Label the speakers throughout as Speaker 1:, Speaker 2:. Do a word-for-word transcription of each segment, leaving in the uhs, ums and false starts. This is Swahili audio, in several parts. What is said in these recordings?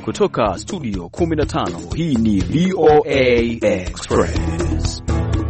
Speaker 1: Kutoka studio kumi na tano, hii ni V O A Express.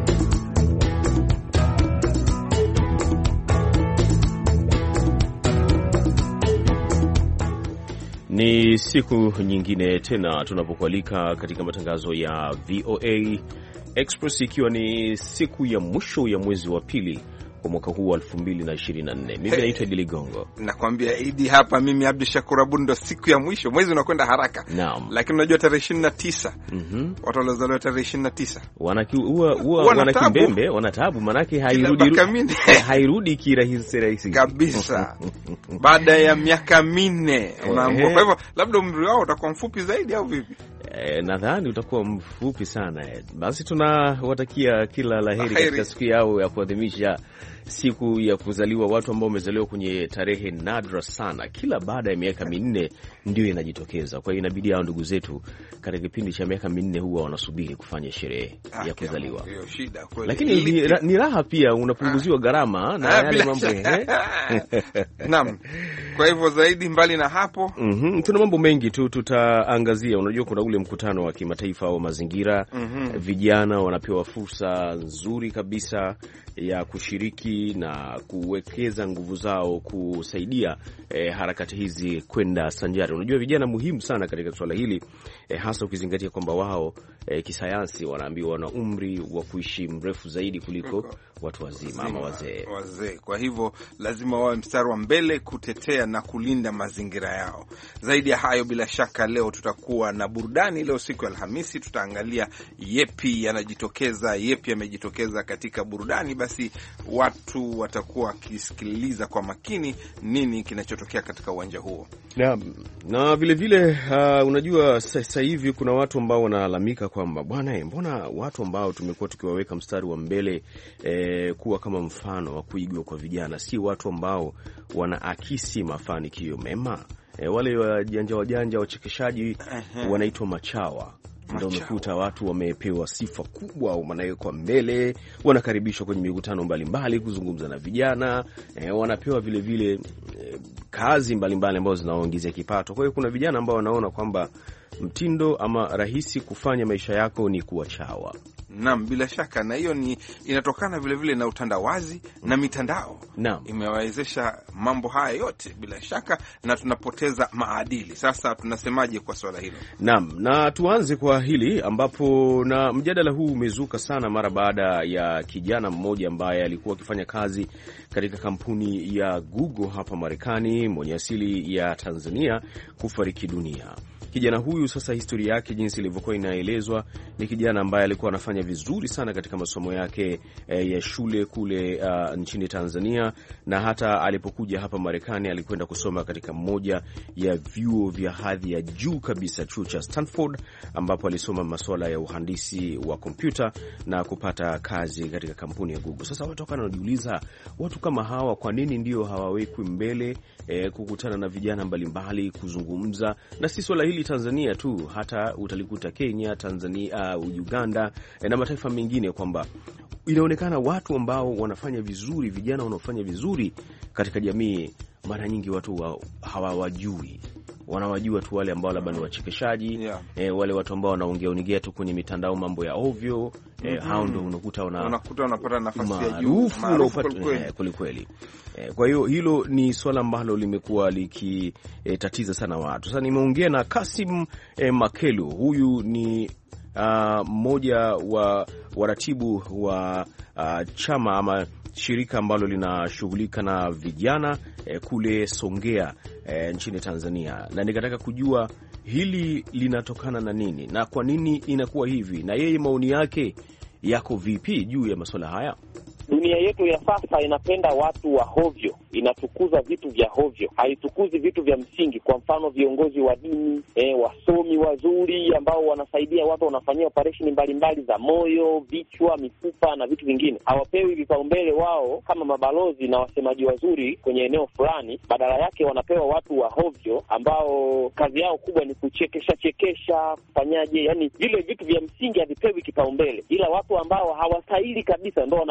Speaker 1: Ni siku nyingine tena tunapokualika katika matangazo ya V O A Express, ikiwa ni siku ya mwisho ya mwezi wa pili kwa mwaka huu wa elfu mbili na ishirini na nne. Mimi hey, naitwa Idi Ligongo.
Speaker 2: Nakwambia Idi hapa, mimi Abdi Shakur Abud, ndo siku ya mwisho. Mwezi unakwenda haraka.
Speaker 1: Naam.
Speaker 2: Lakini unajua tarehe ishirini na tisa.
Speaker 1: Mhm.
Speaker 2: Watu walizaliwa tarehe ishirini na tisa.
Speaker 1: Wanaki huwa huwa wanakimbembe, wanataabu, manake hairudi hairudi kirahisi rahisi
Speaker 2: kabisa. Baada ya miaka minne unaambia. Kwa hivyo labda umri wao utakuwa mfupi zaidi au vipi?
Speaker 1: Eh, nadhani utakuwa mfupi sana. Basi tunawatakia kila laheri katika siku yao ya kuadhimisha siku ya kuzaliwa watu ambao wamezaliwa kwenye tarehe nadra sana. Kila baada ya miaka minne ndio inajitokeza. Kwa hiyo inabidi hao ndugu zetu katika kipindi cha miaka minne huwa wanasubiri kufanya sherehe ah, ya kuzaliwa.
Speaker 2: Hiyo shida kweli.
Speaker 1: Lakini ni, ni raha pia, unapunguziwa gharama na yale mambo eh.
Speaker 2: Naam. Kwa hivyo zaidi mbali na hapo,
Speaker 1: mhm, tuna mambo mengi tu tutaangazia. Unajua kuna ule mkutano wa kimataifa wa mazingira. Mm-hmm. Vijana wanapewa fursa nzuri kabisa ya kushiriki na kuwekeza nguvu zao kusaidia eh, harakati hizi kwenda sanjari. Unajua vijana muhimu sana katika swala hili, eh, hasa ukizingatia kwamba wao eh, kisayansi wanaambiwa wana umri wa kuishi mrefu zaidi kuliko watu wazima ama wazee.
Speaker 2: Wazee. Kwa hivyo lazima wawe mstari wa mbele kutetea na kulinda mazingira yao. Zaidi ya hayo, bila shaka leo tutakuwa na burudani. Leo siku ya Alhamisi tutaangalia yepi yanajitokeza, yepi yamejitokeza katika burudani. Basi watu watakuwa wakisikiliza kwa makini nini kinachotokea katika uwanja huo.
Speaker 1: Na, na vile vile uh, unajua sasa hivi kuna watu ambao wanalalamika kwamba bwana, mbona watu ambao tumekuwa tukiwaweka mstari wa mbele eh, kuwa kama mfano wa kuigwa kwa vijana si watu ambao wanaakisi mafanikio mema. Eh, wale wajanja wajanja wachekeshaji wanaitwa machawa. Ndio umekuta watu wamepewa sifa kubwa, wanawekwa mbele, wanakaribishwa kwenye mikutano mbalimbali kuzungumza na vijana, e, wanapewa vile vile e, kazi mbalimbali ambazo zinaongezea kipato. Kwa hiyo kuna vijana ambao wanaona kwamba mtindo ama rahisi kufanya maisha yako ni kuwa chawa.
Speaker 2: Naam, bila shaka, na hiyo ni inatokana vile vile na utandawazi na mitandao.
Speaker 1: Naam,
Speaker 2: imewawezesha mambo haya yote bila shaka, na tunapoteza maadili. Sasa tunasemaje kwa swala hilo?
Speaker 1: Naam, na tuanze kwa hili ambapo na mjadala huu umezuka sana mara baada ya kijana mmoja ambaye alikuwa akifanya kazi katika kampuni ya Google hapa Marekani, mwenye asili ya Tanzania, kufariki dunia. Kijana huyu sasa, historia yake jinsi ilivyokuwa inaelezwa, ni kijana ambaye alikuwa anafanya vizuri sana katika masomo yake e, ya shule kule uh, nchini Tanzania, na hata alipokuja hapa Marekani alikwenda kusoma katika mmoja ya vyuo vya hadhi ya juu kabisa, chuo cha Stanford, ambapo alisoma masuala ya uhandisi wa kompyuta na kupata kazi katika kampuni ya Google. Sasa watu wakana wanajiuliza, watu kama hawa kwa nini ndio hawawekwi mbele e, kukutana na vijana mbalimbali kuzungumza? Na si swala hili Tanzania tu, hata utalikuta Kenya, Tanzania, uh, Uganda eh, na mataifa mengine, kwamba inaonekana watu ambao wanafanya vizuri, vijana wanaofanya vizuri katika jamii, mara nyingi watu wa, hawawajui. Wanawajua tu wale ambao labda ni wachekeshaji, yeah. eh, wale watu ambao wanaongea ongea tu kwenye mitandao mambo ya ovyo, eh, mm-hmm. hao ndio unakuta wana
Speaker 2: unakuta wanapata nafasi ya juu maarufu
Speaker 1: kweli kweli. Eh, kwa hiyo hilo ni swala ambalo limekuwa likitatiza eh, sana watu. Sasa nimeongea na Kasim eh, Makelu. Huyu ni mmoja uh, wa waratibu wa uh, chama ama shirika ambalo linashughulika na vijana eh, kule Songea eh, nchini Tanzania, na nikataka kujua hili linatokana na nini na kwa nini inakuwa hivi, na yeye maoni yake yako vipi juu ya masuala haya.
Speaker 3: Dunia yetu ya sasa inapenda watu wa hovyo, inatukuza vitu vya hovyo, haitukuzi vitu vya msingi. Kwa mfano viongozi wa dini, e, wasomi wazuri ambao wanasaidia watu, wanafanyia operation mbalimbali za moyo, vichwa, mifupa na vitu vingine, hawapewi vipaumbele wao kama mabalozi na wasemaji wazuri kwenye eneo fulani. Badala yake wanapewa watu wa hovyo ambao kazi yao kubwa ni kuchekesha chekesha, kufanyaje, yani vile vitu vya msingi havipewi kipaumbele, ila watu ambao hawastahili kabisa ndio wanapewa vipaumbele.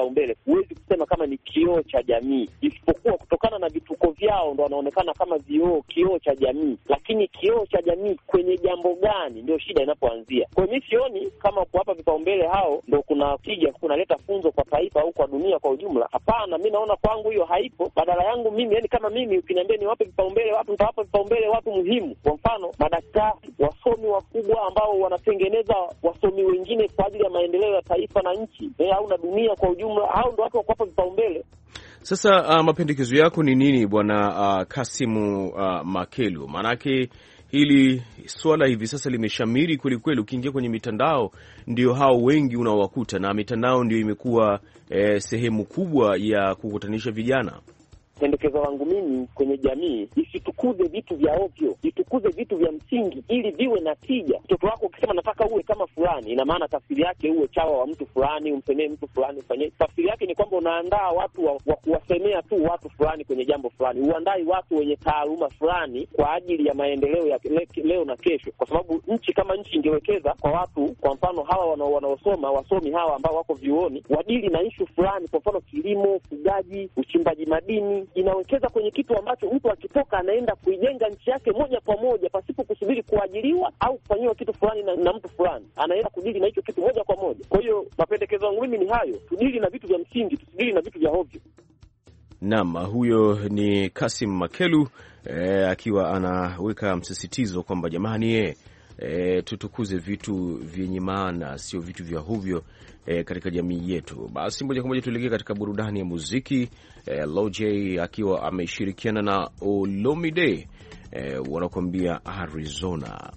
Speaker 3: vipaumbele, huwezi kusema kama ni kioo cha jamii, isipokuwa kutokana na vituko vyao ndo wanaonekana kama vioo, kioo cha jamii. Lakini kioo cha jamii kwenye jambo gani, ndio shida inapoanzia. Kwa hiyo mimi sioni kama kuwapa vipaumbele hao ndo kuna tija, kunaleta funzo kwa taifa au kwa dunia kwa ujumla. Hapana, mimi naona kwangu hiyo haipo. Badala yangu mimi, yani kama mimi ukiniambia niwape vipaumbele watu, nitawapa vipaumbele watu muhimu. Kwa mfano, madaktari, wasomi wakubwa ambao wanatengeneza wasomi wengine kwa ajili ya maendeleo ya taifa na nchi eh, au na dunia kwa ujumla. Hao ndio watu wa kuwapa vipaumbele.
Speaker 1: Sasa uh, mapendekezo yako ni nini bwana uh, Kasimu uh, Makelu? Maanake hili swala hivi sasa limeshamiri kweli kweli. Ukiingia kwenye mitandao ndio hao wengi unaowakuta, na mitandao ndio imekuwa eh, sehemu kubwa ya kukutanisha vijana.
Speaker 3: Pendekezo langu mimi kwenye jamii, isitukuze vitu vya ovyo, itukuze vitu vya msingi ili viwe na tija. Mtoto wako ukisema nataka uwe kama fulani, ina maana tafsiri yake uwe chawa wa mtu fulani, umsemee mtu fulani, ufanye. Tafsiri yake ni kwamba unaandaa watu wa, wa kuwasemea tu watu fulani kwenye jambo fulani. Uandai watu wenye taaluma fulani kwa ajili ya maendeleo ya le, leo na kesho. Kwa sababu nchi kama nchi ingewekeza kwa watu, kwa mfano hawa wanaosoma, wasomi hawa ambao wako vyuoni, wadili na issue fulani, kwa mfano kilimo, ufugaji, uchimbaji madini, inawekeza kwenye kitu ambacho mtu akitoka anaenda kuijenga nchi yake moja kwa moja pasipo kusubiri kuajiriwa au kufanyiwa kitu fulani na, na mtu fulani. Anaenda kudili na hicho kitu moja kwa moja. Kwa hiyo mapendekezo yangu mimi ni hayo, tudili na vitu vya msingi, tusidili na vitu vya hovyo.
Speaker 1: Naam, huyo ni Kasim Makelu eh, akiwa anaweka msisitizo kwamba jamani eh, E, tutukuze vitu vyenye maana, sio vitu vya hovyo e, katika jamii yetu. Basi moja kwa moja tuelekee katika burudani ya muziki. e, Loj akiwa ameshirikiana na Olomide e, wanakuambia Arizona.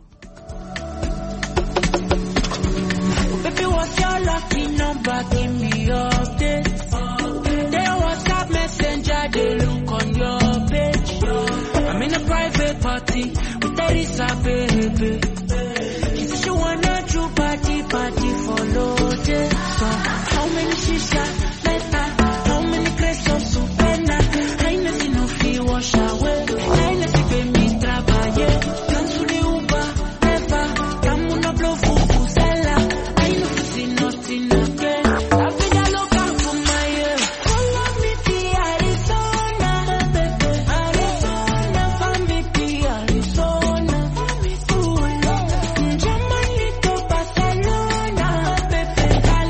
Speaker 4: How many shisha better? How many crates of supena? I know see no fee wash away. I know see pay me trabaye. Cancel the Uber, never. Come on a blow fufu sella. I know see nothing again. I feel I look out for my ear. Follow me to Arizona, baby. Arizona, follow me to Arizona. Ooh, Lord, Germany to Barcelona, baby.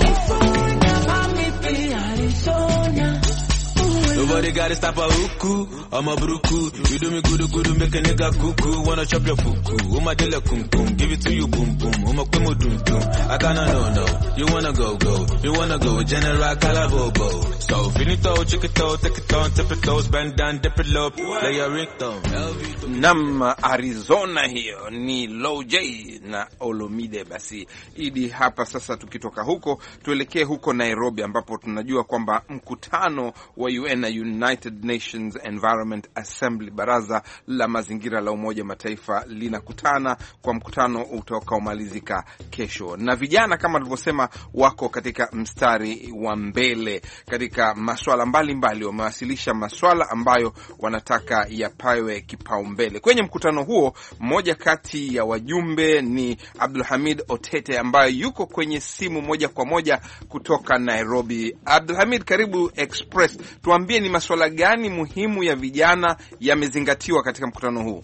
Speaker 5: Nobody gotta stop a huku, I'm a bruku. You do me good, good, make a nigga cuckoo. Wanna chop your fuku, Uma de la kum kum, give it to you boom boom. Uma kwemo dum dum, I kinda know no. You wanna go go, you wanna go, General Calabobo. So finito, chiquito, take it on, tip it toes, bend down, dip it low, play your ringtone.
Speaker 2: Nam Arizona, hiyo ni Loj na Olomide. Basi idi hapa sasa, tukitoka huko tuelekee huko Nairobi, ambapo tunajua kwamba mkutano wa U N na United Nations Environment Assembly, baraza la mazingira la Umoja Mataifa, linakutana kwa mkutano utakaomalizika kesho, na vijana kama tulivyosema wako katika mstari wa mbele katika masuala mbalimbali. Wamewasilisha masuala ambayo wanataka yapawe kipaumbele kwenye mkutano huo. Mmoja kati ya wajumbe ni Abdulhamid Otete ambaye yuko kwenye simu moja kwa moja kutoka Nairobi. Abdulhamid, karibu Express. Tuambie ni masuala gani muhimu ya vijana yamezingatiwa katika mkutano huu?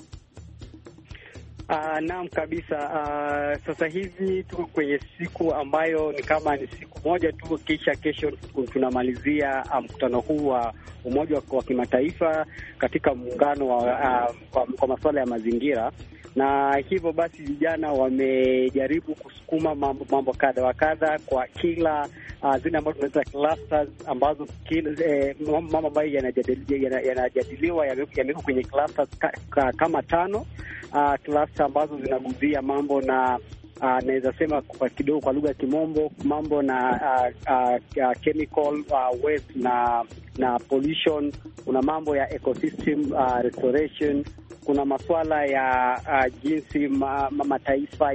Speaker 6: Uh, naam kabisa. Uh, sasa hivi tuko kwenye siku ambayo ni kama ni siku moja tu, kisha kesho tunamalizia uh, mkutano huu wa umoja wa kimataifa katika muungano wa uh, kwa, kwa masuala ya mazingira. Na hivyo basi vijana wamejaribu kusukuma mambo, mambo kadha wa kadha kwa kila uh, zile ambazo tunaita clusters ambazo kila eh, mambo ambayo yanajadiliwa yanajadiliwa yamewekwa kwenye clusters ka, ka, kama tano uh, cluster ambazo zinaguzia mambo na Uh, naweza sema kwa kidogo kwa lugha ya Kimombo, mambo na uh, uh, uh, chemical uh, waste na na pollution. Kuna mambo ya ecosystem uh, restoration. Kuna masuala ya uh, jinsi ma, ma, mataifa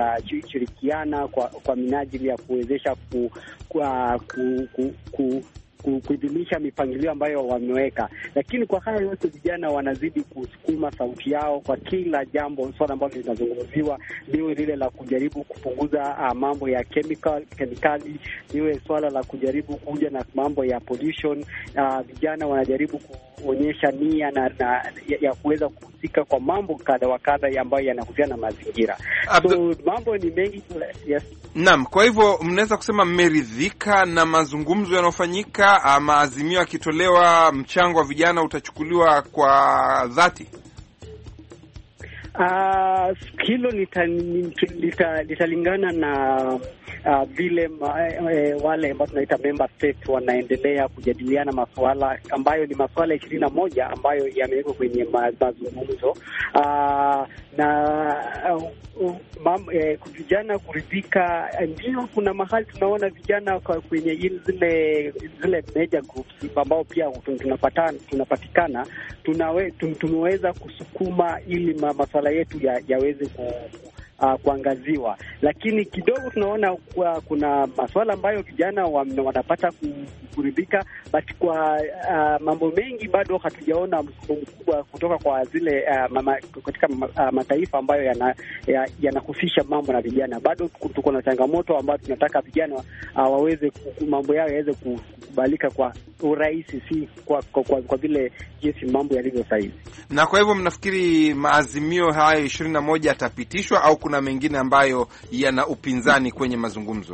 Speaker 6: yatashirikiana kwa kwa minajili ya kuwezesha ku, ku, ku, ku, ku kuidhinisha mipangilio ambayo wameweka. Lakini kwa haya yote vijana wanazidi kusukuma sauti yao kwa kila jambo, swala ambalo linazungumziwa, liwe lile la kujaribu kupunguza uh, mambo ya chemical, kemikali, liwe swala la kujaribu kuja na mambo ya pollution. Uh, vijana wanajaribu kuonyesha nia na, na ya, ya kuweza kuhusika kwa mambo kadha wa kadha ambayo yanahusiana na mazingira. So mambo ni mengi. Yes.
Speaker 2: Naam, kwa hivyo mnaweza kusema mmeridhika na mazungumzo yanayofanyika, ama azimio yakitolewa, mchango wa vijana utachukuliwa kwa dhati?
Speaker 6: Uh, hilo litalingana lita, lita na uh, vile ma, e, wale ambao tunaita member state wanaendelea kujadiliana masuala ambayo ni masuala ishirini na moja ambayo yamewekwa kwenye mazungumzo. Uh, na uh, mam, eh, vijana kuridhika, ndio kuna mahali tunaona vijana kwenye zile zile major groups ambao pia tunapatana tunapatikana tunawe, tumeweza kusukuma ili masuala yetu ya, yaweze ku Uh, kuangaziwa, lakini kidogo tunaona kwa kuna masuala ambayo vijana wanapata kuridhika, but kwa uh, mambo mengi bado hatujaona msukumo mkubwa kutoka kwa zile uh, mama, katika uh, mataifa ambayo yanahusisha ya, ya mambo na vijana. Bado tuko na changamoto ambayo tunataka vijana uh, waweze mambo yao yaweze kukubalika kwa urahisi, si kwa kwa, kwa, kwa vile jinsi mambo yalivyo sasa hivi.
Speaker 2: Na kwa hivyo mnafikiri maazimio haya ishirini na moja yatapitishwa au kuna mengine ambayo yana upinzani kwenye mazungumzo?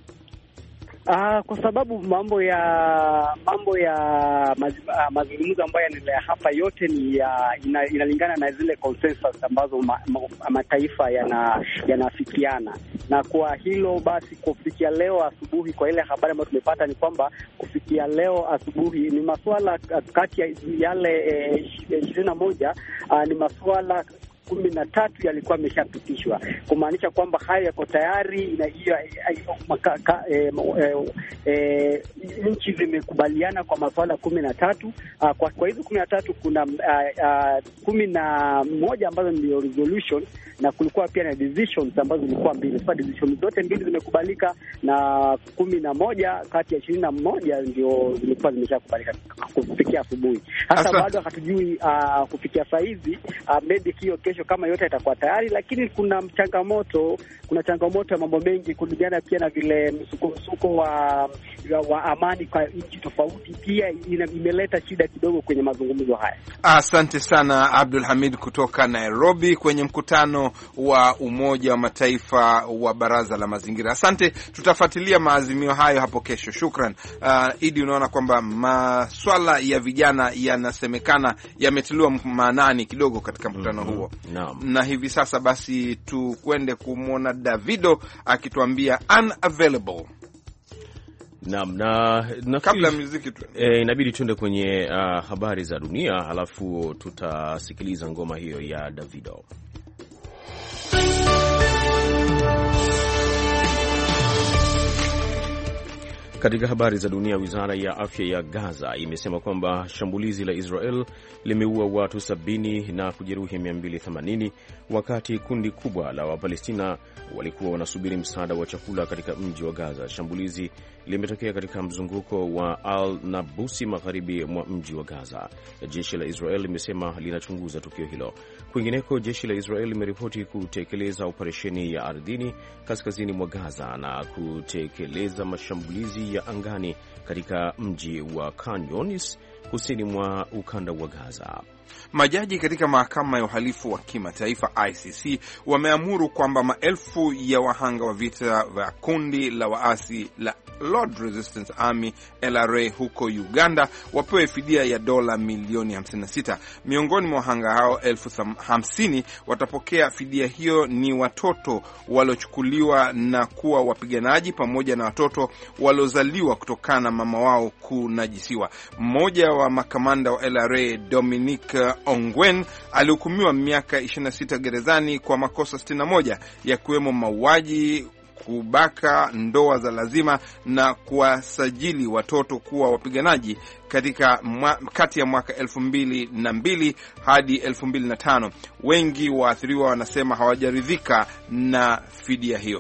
Speaker 6: Ah, kwa sababu mambo ya mambo ya maz, uh, mazungumzo ambayo yanaendelea hapa yote ni ya, ina, inalingana na zile consensus ambazo ma, ma, mataifa yana yanafikiana. Na kwa hilo basi, kufikia leo asubuhi, kwa ile habari ambayo tumepata ni kwamba kufikia leo asubuhi ni masuala kati ya yale ishirini eh, na moja uh, ni masuala kumi na tatu yalikuwa yameshapitishwa, kumaanisha kwamba haya yako tayari na hiyo e, e, nchi zimekubaliana kwa masuala kumi na tatu. Uh, kwa, kwa hizo kumi na tatu kuna uh, uh, kumi na moja ambazo ndio resolution na kulikuwa pia na decisions ambazo zilikuwa mbili. Sasa decisions zote mbili zimekubalika na kumi na moja kati ya ishirini na moja ndio zilikuwa zimeshakubalika kufikia asubuhi. Hata bado hatujui uh, kufikia saa hizi uh, maybe hiyo kesho kama yote itakuwa tayari, lakini kuna changamoto, kuna changamoto ya mambo mengi kulingana pia na vile msuko msuko wa wa amani kwa nchi tofauti pia imeleta shida kidogo kwenye mazungumzo haya.
Speaker 2: Asante sana Abdul Hamid kutoka Nairobi kwenye mkutano wa Umoja wa Mataifa wa Baraza la Mazingira. Asante, tutafuatilia maazimio hayo hapo kesho. Shukran. Uh, Idi, unaona kwamba maswala ya vijana yanasemekana yametiliwa maanani kidogo katika mkutano mm-hmm. huo. No. Na hivi sasa basi tukwende kumwona Davido akituambia unavailable.
Speaker 1: Naam, na
Speaker 2: kabla muziki tu
Speaker 1: e, inabidi tuende kwenye uh, habari za dunia, halafu tutasikiliza ngoma hiyo ya Davido. Katika habari za dunia, wizara ya afya ya Gaza imesema kwamba shambulizi la Israel limeua watu sabini na kujeruhi mia mbili themanini wakati kundi kubwa la Wapalestina walikuwa wanasubiri msaada wa chakula katika mji wa Gaza. Shambulizi limetokea katika mzunguko wa Al-Nabusi magharibi mwa mji wa Gaza. Jeshi la Israel limesema linachunguza tukio hilo. Kwingineko, jeshi la Israel limeripoti kutekeleza operesheni ya ardhini kaskazini mwa Gaza na kutekeleza mashambulizi ya angani katika mji wa Khan Younis kusini mwa ukanda wa Gaza.
Speaker 2: Majaji katika mahakama ya uhalifu wa kimataifa I C C wameamuru kwamba maelfu ya wahanga wa vita vya kundi la waasi la Lord Resistance Army L R A huko Uganda wapewe fidia ya dola milioni hamsini na sita. Miongoni mwa wahanga hao elfu hamsini watapokea fidia hiyo ni watoto waliochukuliwa na kuwa wapiganaji pamoja na watoto waliozaliwa kutokana na mama wao kunajisiwa. Mmoja wa makamanda wa L R A, Dominic Ongwen, alihukumiwa miaka ishirini na sita gerezani kwa makosa sitini na moja ya kuwemo mauaji, kubaka, ndoa za lazima na kuwasajili watoto kuwa wapiganaji katika mwa, kati ya mwaka elfu mbili na mbili hadi elfu mbili na tano. Wengi waathiriwa wanasema hawajaridhika na fidia hiyo.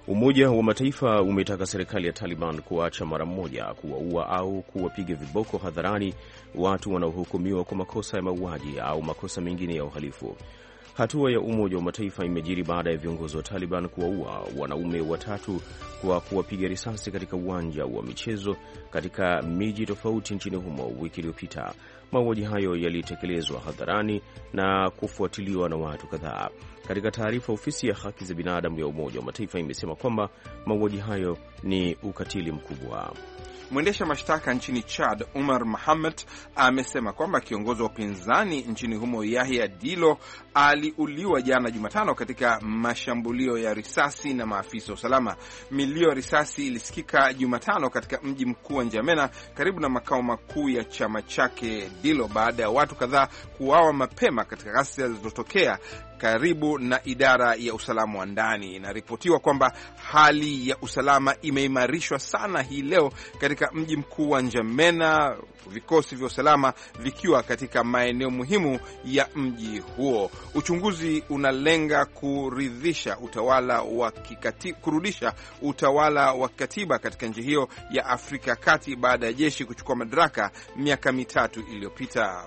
Speaker 1: Umoja wa Mataifa umetaka serikali ya Taliban kuacha mara moja kuwaua au kuwapiga viboko hadharani watu wanaohukumiwa kwa makosa ya mauaji au makosa mengine ya uhalifu. Hatua ya Umoja wa Mataifa imejiri baada ya viongozi wa Taliban kuwaua wanaume watatu kwa kuwapiga risasi katika uwanja wa michezo katika miji tofauti nchini humo wiki iliyopita. Mauaji hayo yalitekelezwa hadharani na kufuatiliwa na watu kadhaa. Katika taarifa, ofisi ya haki za binadamu ya Umoja wa Mataifa imesema kwamba mauaji hayo ni ukatili mkubwa.
Speaker 2: Mwendesha mashtaka nchini Chad, Umar Mohamed, amesema kwamba kiongozi wa upinzani nchini humo Yahya Dilo aliuliwa jana Jumatano katika mashambulio ya risasi na maafisa wa usalama. Milio ya risasi ilisikika Jumatano katika mji mkuu wa N'Djamena karibu na makao makuu ya chama chake Dilo baada ya watu kadhaa kuuawa mapema katika ghasia zilizotokea karibu na idara ya usalama wa ndani. Inaripotiwa kwamba hali ya usalama imeimarishwa sana hii leo katika mji mkuu wa N'Djamena, vikosi vya usalama vikiwa katika maeneo muhimu ya mji huo. Uchunguzi unalenga kuridhisha utawala wa kikatiba, kurudisha utawala wa katiba katika nchi hiyo ya Afrika Kati baada ya jeshi kuchukua madaraka miaka mitatu iliyopita.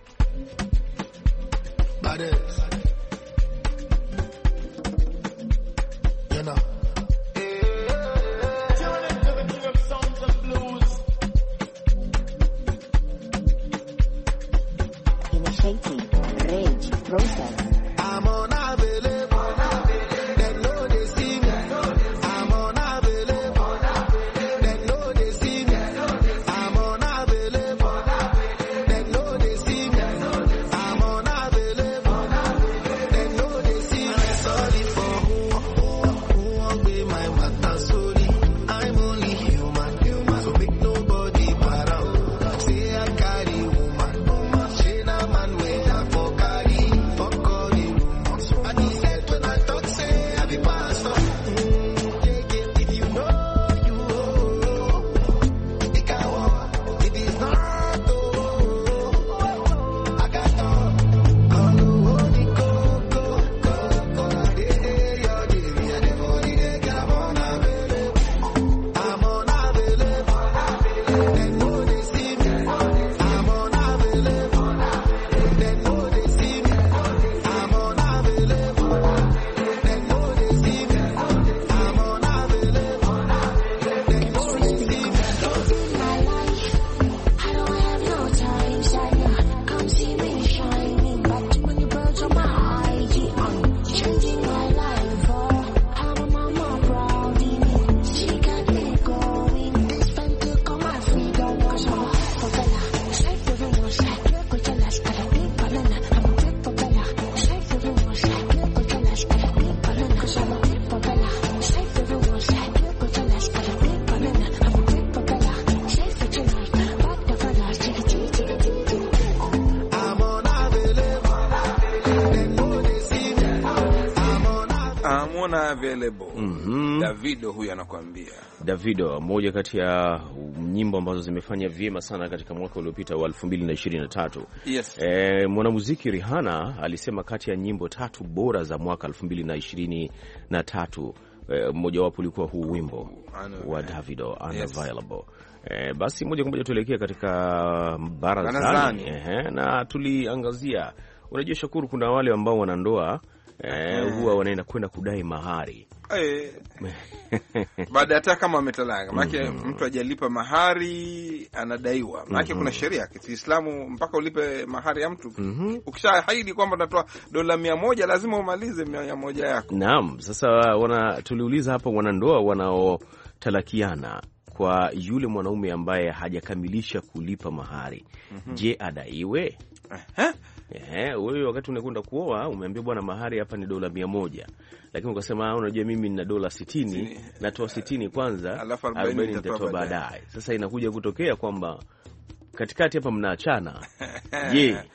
Speaker 7: Rage, process. I'm on a believe, they know they see me. I'm on a believe, they know they see me. I'm on a believe, they know they see me. I'm on a believe, they know they see me. Sorry for who, who, who won't be my matter. Sorry, I'm only human, human. So make nobody para. Say I carry woman, woman. She na man way I for carry. Fuck all the rumors. And he said when I talk say I be pastor. Mm, yeah, yeah, if you know you know, it can walk. If it's not oh, I got all. I know what it go, go, go, go. I did it, you did it, and the body they get I'm on a believe. I'm on a believe. They know they see me. I'm on a believe. They know they see me. I'm on a believe. They know they see me. I'm on a believe. They know they see me. My life, I don't have no time, Shania. Come see me shining, but too many birds on my I G. I'm changing my life, oh. I'm a mama proud in me. She got me going. This friend took all my freedom, cause I'm a propeller. Straight to the wall, like you're good to last, got a big banana. I'm a big propeller. Straight to the wall, like you're good to last, got a big banana. Cause I'm a big propeller. Straight to the wall, like you're good to last, got a big banana. I'm a big propeller. Straight to the wall, back the fella, chicka chicka chicka chicka. I'm on a believe. They know they see me. I'm on a
Speaker 2: I'm on available.
Speaker 1: Mhm.
Speaker 2: Davido huyu anakuambia.
Speaker 1: Davido, moja kati ya nyimbo ambazo zimefanya vyema sana katika mwaka uliopita wa elfu mbili ishirini na tatu.
Speaker 2: Yes.
Speaker 1: E, mwanamuziki Rihanna alisema kati ya nyimbo tatu bora za mwaka elfu mbili ishirini na tatu, e, mmoja wapo ulikuwa huu wimbo wa Davido, Unavailable. Yes. E, basi moja kwa moja tuelekea katika barazani.
Speaker 2: Barazani.
Speaker 1: Ehe, na tuliangazia, unajua Shakuru, kuna wale ambao wanandoa eh, huwa wanaenda kwenda kudai mahari.
Speaker 2: Eh. Baada hata kama ametalaka, maana mtu hajalipa mahari anadaiwa. Maana kuna sheria ya Kiislamu mpaka ulipe mahari ya mtu. Ukishaahidi kwamba unatoa dola mia moja lazima umalize mia moja yako.
Speaker 1: Naam, sasa wana tuliuliza hapa wanandoa wanaotalakiana kwa yule mwanaume ambaye hajakamilisha kulipa mahari. Mm-hmm. Je, adaiwe?
Speaker 2: Eh?
Speaker 1: Eh, wewe wakati unakwenda kuoa umeambia bwana mahari hapa ni dola mia moja. Lakini ukasema unajua mimi nina dola sitini, natoa sitini kwanza, arobaini nitatoa baadaye. Sasa inakuja kutokea kwamba katikati hapa mnaachana. Je,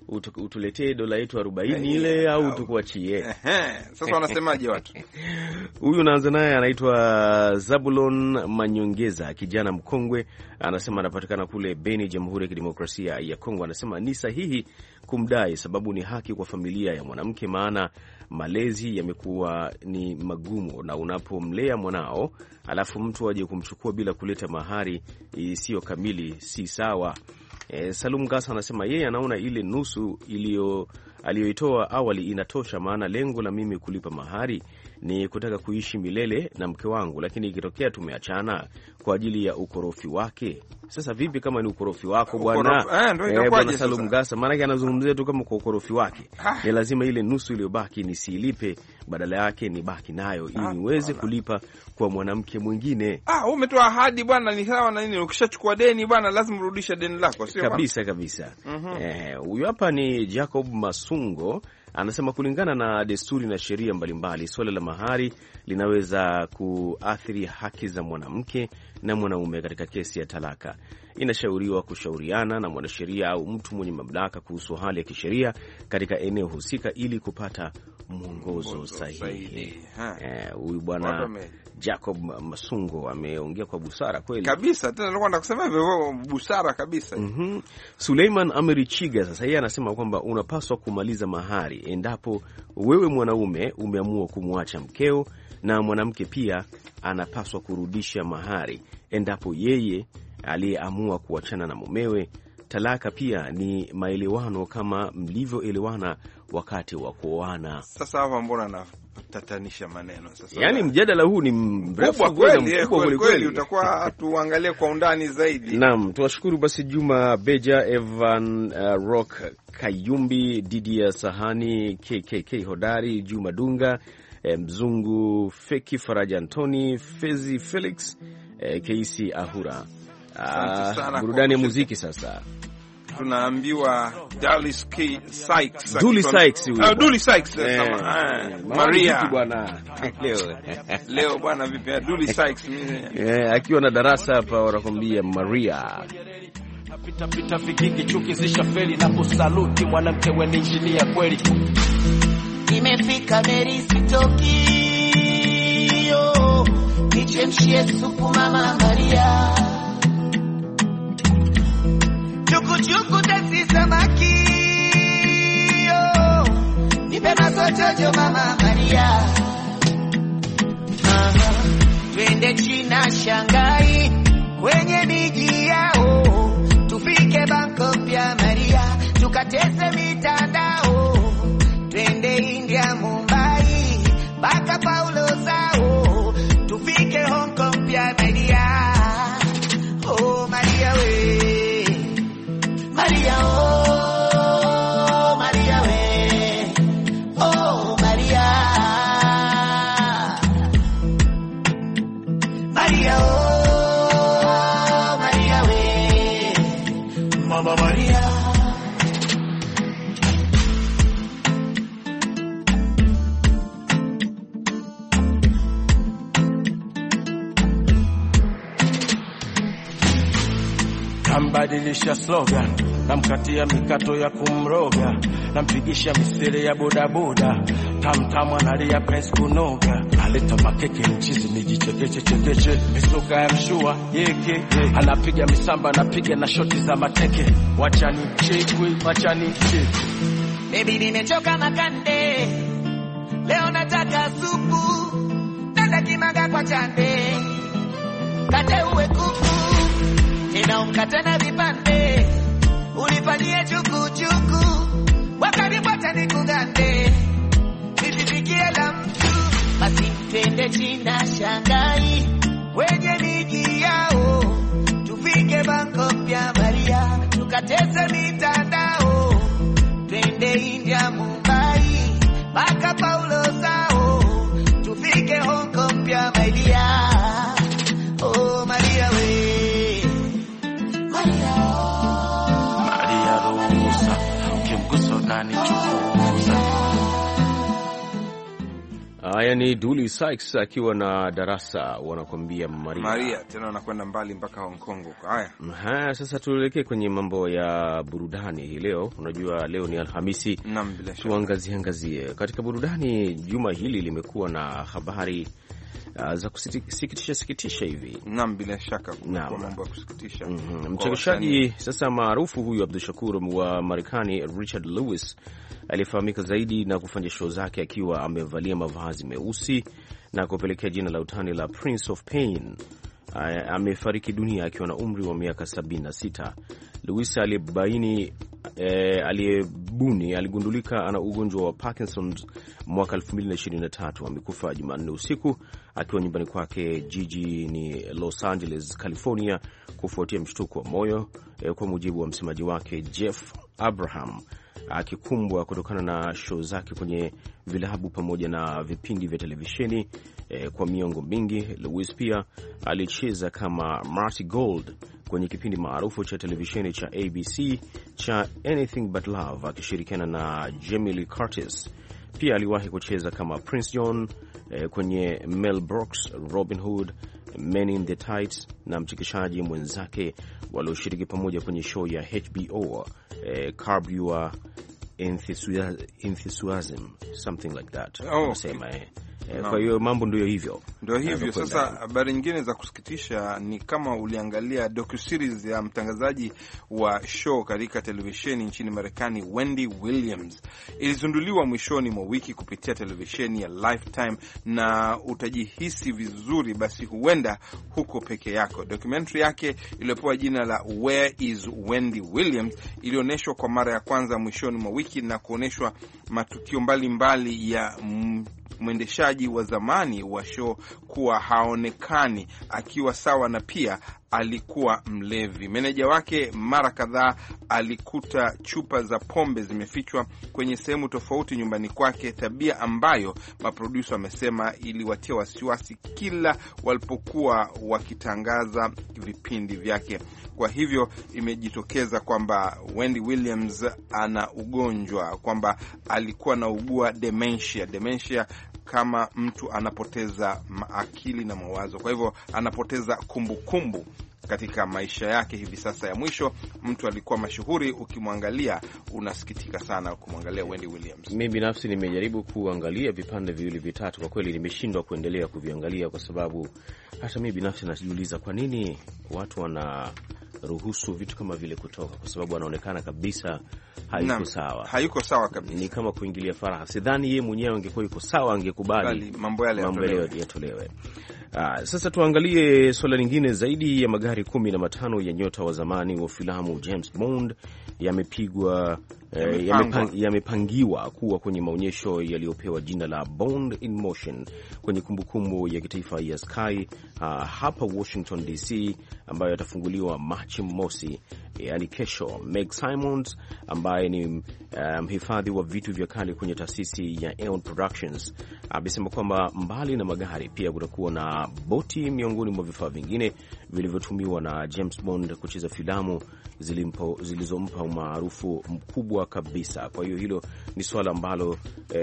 Speaker 1: utu, utuletee dola yetu arobaini ile au tukuachie.
Speaker 2: Sasa wanasemaje watu?
Speaker 1: Huyu naanza naye anaitwa Zabulon Manyongeza, kijana mkongwe, anasema anapatikana kule Beni, Jamhuri ya Kidemokrasia ya Kongo. Anasema ni sahihi kumdai, sababu ni haki kwa familia ya mwanamke, maana malezi yamekuwa ni magumu, na unapomlea mwanao alafu mtu aje kumchukua bila kuleta mahari isiyo kamili si sawa. E, Salum Gasa anasema yeye anaona ile nusu iliyo aliyoitoa awali inatosha, maana lengo la mimi kulipa mahari ni kutaka kuishi milele na mke wangu, lakini ikitokea tumeachana kwa ajili ya ukorofi wake. Sasa vipi kama ni ukorofi wako bwana? Eh, bwana Salum Gasa, maana yake anazungumzia tu kama kwa ukorofi wake. Ah. Ni lazima ile nusu iliyobaki nisilipe, badala yake ni baki nayo ili ah, niweze kulipa kwa mwanamke mwingine.
Speaker 2: Ah, umetoa ahadi bwana, ni sawa na nini? Ukishachukua deni bwana lazima urudishe deni lako, sio bwana?
Speaker 1: Kabisa kabisa. Mm-hmm. Eh, huyu hapa ni Jacob Masungo. Anasema kulingana na desturi na sheria mbalimbali, swala la mahari linaweza kuathiri haki za mwanamke na mwanaume katika kesi ya talaka. Inashauriwa kushauriana na mwanasheria au mtu mwenye mamlaka kuhusu hali ya kisheria katika eneo husika ili kupata mwongozo sahihi. Huyu eh, bwana Jacob Masungo ameongea kwa busara kweli
Speaker 2: kabisa. Tena nilikuwa nakusema hivyo, busara kabisa.
Speaker 1: Mhm. Suleiman Americhiga sasa yeye anasema kwamba unapaswa kumaliza mahari endapo wewe mwanaume umeamua kumwacha mkeo, na mwanamke pia anapaswa kurudisha mahari endapo yeye aliyeamua kuachana na mumewe. Talaka pia ni maelewano kama mlivyoelewana wakati wa kuoana.
Speaker 2: Sasa hapa mbona na tatanisha maneno sasa?
Speaker 1: Yaani mjadala huu ni mrefu
Speaker 2: kweli kweli kweli, utakuwa tuangalie kwa undani zaidi.
Speaker 1: Naam, tuwashukuru basi Juma Beja, Evan uh, Rock Kayumbi, Didia Sahani, K K K Hodari, Juma Dunga, eh, Mzungu Feki, Faraja Antoni, Fezi Felix, eh, Keisi Ahura. Ah, burudani ya muziki sasa.
Speaker 2: Tunaambiwa Dully Sykes.
Speaker 1: Dully Sykes huyo.
Speaker 2: Ah, Dully Sykes
Speaker 1: eh, Maria bwana. Leo.
Speaker 2: Leo bwana vipi Dully Sykes mimi?
Speaker 1: Eh, akiwa na darasa hapa wanakuambia Maria.
Speaker 8: Pita pita vikiki chuki zisha feli na kusaluti mwanamke wewe ni engineer kweli.
Speaker 4: Imefika Mary sitoki. Yo, nichemshie supu mama Maria. Chuku tesi samaki, yo, nipe masochojo mama Maria. Aha, twende China Shanghai, kwenye miji yao, tufike Bangkok ya Maria, tukatese mitandao, twende India Mumbai, baka Paulo zao, tufike Hong Kong ya Maria. Oh Maria we Maria, oh, Maria, we, oh, Maria, Maria, oh, Maria, we, Mama Maria.
Speaker 8: Kambadilisha slogan, namkatia mikato ya kumroga, nampigisha misele ya bodaboda, tamtamu analia pesa kunoga, aleta makeke mchizi nijichekeche chekeche, misoka ya mshua yeke, ye. Anapiga misamba, anapiga na shoti za mateke, wachani chekwe, wachani chekwe.
Speaker 4: Baby nimechoka makande, leo nataka supu, nanda kimaga kwa chande, kate uwe kuku, tena umkate na vipande, ulifanyie chuku chuku, wakaribota ni kugande, nisifikie la mtu, basi twende China Shanghai, wenye miji yao, tufike Bangkok ya Maria, tukatese mitandao, twende India Mumbai, baka Paulo zao, tufike Hong Kong ya Maria. Oh Maria we Maria,
Speaker 8: Maria ruhusa, ukimgusa nani chukuza.
Speaker 1: Haya ni Dully Sykes akiwa na Darasa wanakuambia Maria.
Speaker 2: Maria tena wanakwenda mbali mpaka Hong Kong. Haya.
Speaker 1: Haya, sasa tuelekee kwenye mambo ya burudani hii leo. Unajua leo ni Alhamisi.
Speaker 2: Naam, bila shaka.
Speaker 1: Tuangazie angazie. Katika burudani juma hili limekuwa na habari uh, za kusikitisha sikitisha hivi.
Speaker 2: Naam, bila shaka kuna mambo ya kusikitisha.
Speaker 1: Mm-hmm. Mchekeshaji sasa maarufu huyu Abdul Shakur wa Marekani, Richard Lewis, alifahamika zaidi na kufanya show zake akiwa amevalia mavazi meusi na kupelekea jina la utani la Prince of Pain. Amefariki dunia akiwa na umri wa miaka sabini na sita. Lewis aliyebaini eh, aliyebuni aligundulika ana ugonjwa wa Parkinson's mwaka elfu mbili na ishirini na tatu. Amekufa Jumanne usiku akiwa nyumbani kwake jijini Los Angeles, California, kufuatia mshtuko wa moyo, eh, kwa mujibu wa msemaji wake Jeff Abraham. Akikumbwa kutokana na show zake kwenye vilabu pamoja na vipindi vya televisheni eh, kwa miongo mingi. Lewis pia alicheza kama Marty Gold kwenye kipindi maarufu cha televisheni cha A B C cha Anything But Love akishirikiana na Jamie Lee Curtis. Pia aliwahi kucheza kama Prince John eh, kwenye Mel Brooks Robin Hood, Men in the Tights na mchekeshaji mwenzake walioshiriki pamoja kwenye show ya H B O eh, Curb Your Enthusiasm, something like that.
Speaker 2: Oh,
Speaker 1: nasema okay. eh. Kwa hiyo mambo ndio hivyo.
Speaker 2: Ndio hivyo. Sasa habari nyingine za kusikitisha ni kama uliangalia docu-series ya mtangazaji wa show katika televisheni nchini Marekani, Wendy Williams. Ilizinduliwa mwishoni mwa wiki kupitia televisheni ya Lifetime, na utajihisi vizuri basi huenda huko peke yako. Documentary yake iliyopewa jina la Where is Wendy Williams ilioneshwa kwa mara ya kwanza mwishoni mwa wiki na kuoneshwa matukio mbalimbali mbali ya mm, mwendeshaji wa zamani wa show kuwa haonekani akiwa sawa, na pia alikuwa mlevi. Meneja wake mara kadhaa alikuta chupa za pombe zimefichwa kwenye sehemu tofauti nyumbani kwake, tabia ambayo maproducer wamesema iliwatia wasiwasi kila walipokuwa wakitangaza vipindi vyake. Kwa hivyo imejitokeza kwamba Wendy Williams ana ugonjwa, kwamba alikuwa na ugua dementia. Dementia kama mtu anapoteza akili na mawazo, kwa hivyo anapoteza kumbukumbu kumbu katika maisha yake hivi sasa ya mwisho. Mtu alikuwa mashuhuri, ukimwangalia unasikitika sana kumwangalia Wendy Williams.
Speaker 1: Mimi binafsi nimejaribu kuangalia vipande viwili vitatu, kwa kweli nimeshindwa kuendelea kuviangalia kwa sababu hata mimi binafsi najiuliza kwa nini watu wana ruhusu vitu kama vile kutoka, kwa sababu anaonekana kabisa hayuko na sawa.
Speaker 2: Hayuko sawa kabisa. Ni
Speaker 1: kama kuingilia faragha. Sidhani yeye mwenyewe angekuwa yuko sawa angekubali
Speaker 2: mambo yale
Speaker 1: yatolewe. Ah, sasa tuangalie swala lingine. Zaidi ya magari kumi na matano ya nyota wa zamani wa filamu James Bond yamepigwa eh, yamepang, yamepangiwa kuwa kwenye maonyesho yaliyopewa jina la Bond in Motion kwenye kumbukumbu ya kitaifa ya Sky uh, hapa Washington D C, ambayo yatafunguliwa Machi mosi, yani kesho. Meg Simons ambaye ni mhifadhi um, wa vitu vya kale kwenye taasisi ya Eon Productions amesema uh, kwamba mbali na magari pia kutakuwa na boti miongoni mwa vifaa vingine vilivyotumiwa na James Bond kucheza filamu zilizompa umaarufu mkubwa kabisa. Kwa hiyo hilo ni swala ambalo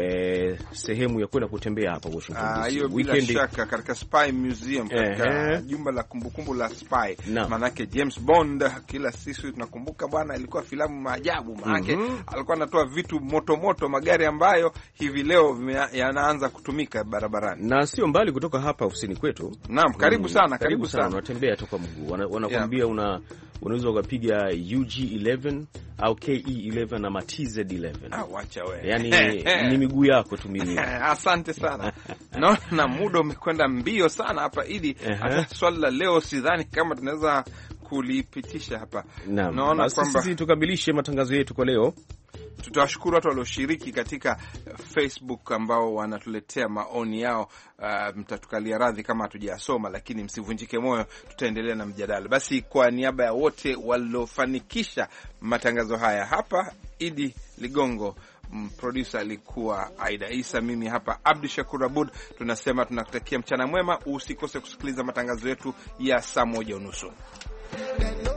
Speaker 1: eh, sehemu ya kwenda kutembea hapa Washington D C.
Speaker 2: Hiyo bila shaka katika Spy Museum, katika eh, jumba la kumbukumbu la Spy. Manake James Bond kila sisi tunakumbuka bwana, ilikuwa filamu maajabu. Manake mm -hmm. alikuwa anatoa vitu moto moto, magari ambayo hivi leo yanaanza kutumika barabarani.
Speaker 1: Na sio mbali kutoka hapa ofisini kwetu.
Speaker 2: Naam, karibu
Speaker 1: mm,
Speaker 2: sana, karibu,
Speaker 1: karibu sana.
Speaker 2: sana.
Speaker 1: Unatembea toka mguu. Wanakuambia yeah. una unaweza ukapiga U G eleven au K E eleven na T Z eleven.
Speaker 2: Ah, wacha wewe.
Speaker 1: Yaani ni miguu yako tu mimi.
Speaker 2: Asante sana. Naona na muda umekwenda mbio sana hapa ili hata swali la leo sidhani kama tunaweza kulipitisha hapa.
Speaker 1: Naona kwamba sisi tukamilishe matangazo yetu kwa leo.
Speaker 2: Tutawashukuru watu walioshiriki katika Facebook ambao wanatuletea maoni yao. Uh, mtatukalia radhi kama hatujasoma, lakini msivunjike moyo, tutaendelea na mjadala. Basi kwa niaba ya wote waliofanikisha matangazo haya, hapa Idi Ligongo, producer alikuwa Aida Isa, mimi hapa Abdi Shakur Abud, tunasema tunakutakia mchana mwema. Usikose kusikiliza matangazo yetu ya saa moja unusu.